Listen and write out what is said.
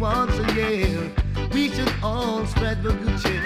once again. We should all spread the good cheer.